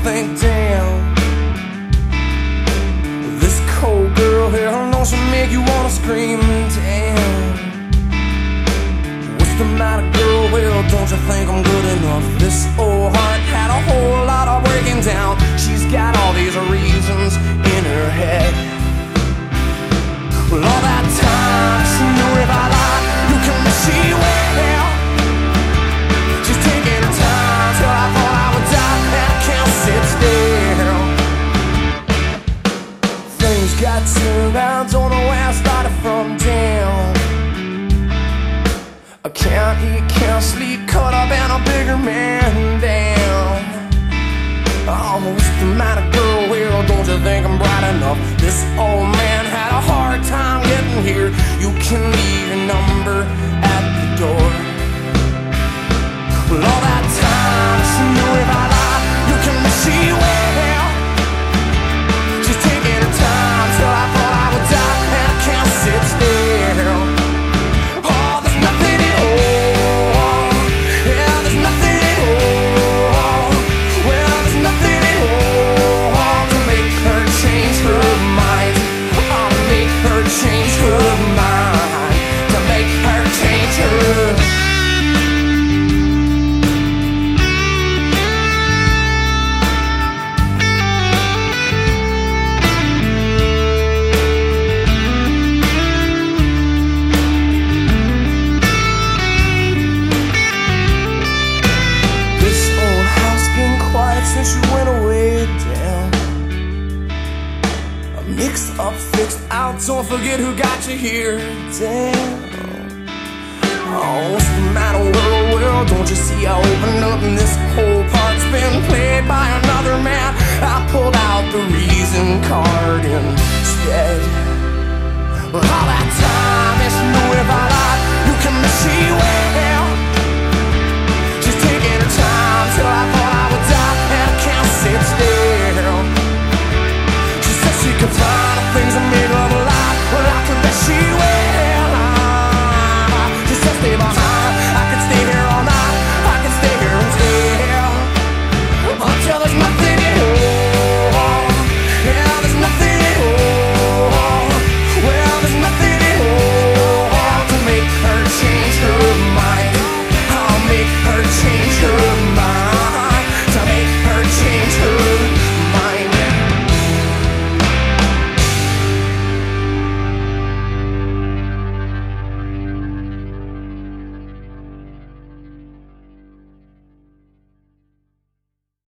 think, damn, this cold girl here knows she'll make you wanna scream, damn. What's the matter, girl? Well, don't you think I'm good enough? This old heart had a whole lot of breaking down. She's got all these reasons in her head. Well, all that time she knew if I lied, you can see well. She's taking her time till I thought I would die, and I can't sit still. Things got turned around, don't know where I started from, damn. I can't eat, can't sleep, caught up in a bigger man, damn. Oh, what's the matter, girl? Well, don't you think I'm bright enough? This old man had a hard time getting here. You can leave your number at the door. Well, all that time she knew if I lied, you can see well. She's taking her time till I thought I would die, and I can't sit still. Oh, there's nothing at all. Yeah, there's nothing at all. Well, there's nothing at all to make her change her mind. Oh, to make her change her mind. To make her change her. Since you went away, damn. Mixed up, fixed out, don't forget who got you here, damn. Oh, what's the matter, world? Well, don't you see I opened up and this whole part's been played by another man? I pulled out the reason card instead. But all that time, it's no if I lied.